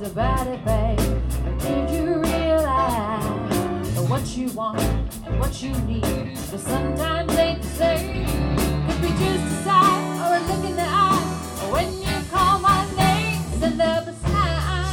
about it, babe. Did you realize what you want and what you need? But sometimes ain't the same. Could be just a sigh or a look in the eye. Or when you call my name, send up a sign.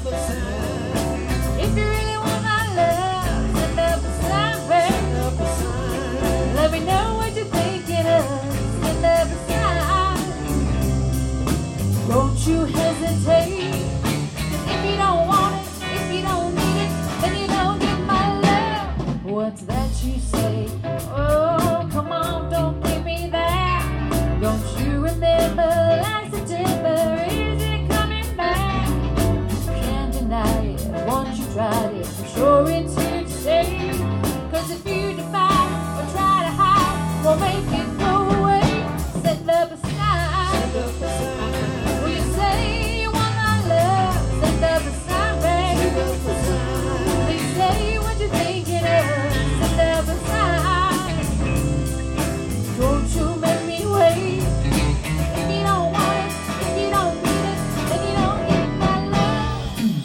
If you really want my love, send up a sign, babe. Let me know what you're thinking of. Send up a sign. Don't you hesitate. If you don't want it, if you don't need it, then you don't get my love. What's that you say? Oh, come on, don't give me that. Don't you remember last September? Is it coming back? Can't deny it. Once you tried it, I'm sure it's here to stay. 'Cause if you defy or try to hide, we'll make it go away. Send up a sign. Will you say you want my love? Send up a sign, babe. Please say what you're thinking of. Send up a sign. Don't you make me wait. If you don't want it, if you don't need it, then you don't get my love.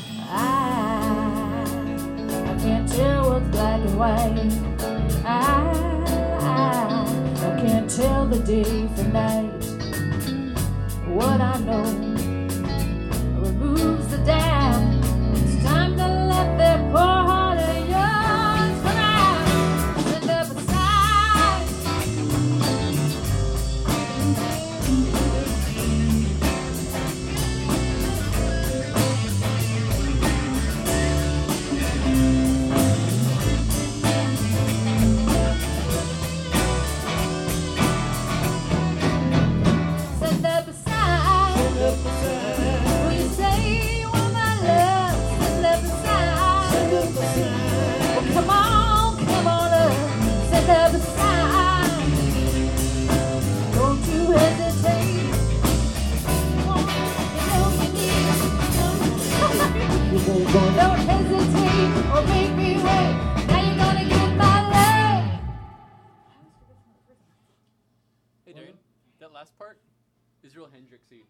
I can't tell what's black and white. I can't tell the day from night. What I know removes the doubt. It's time to let that poor heart of yours come out. Send up a sign. Send up a sign. Will you say you want my love? Send up a sign. Well, come on up. Send up a sign. Don't you hesitate. You want it, you know you need it. Don't hesitate or make me wait. Now you're gonna get my love. Hey, Darren, that last part is real Hendrixy.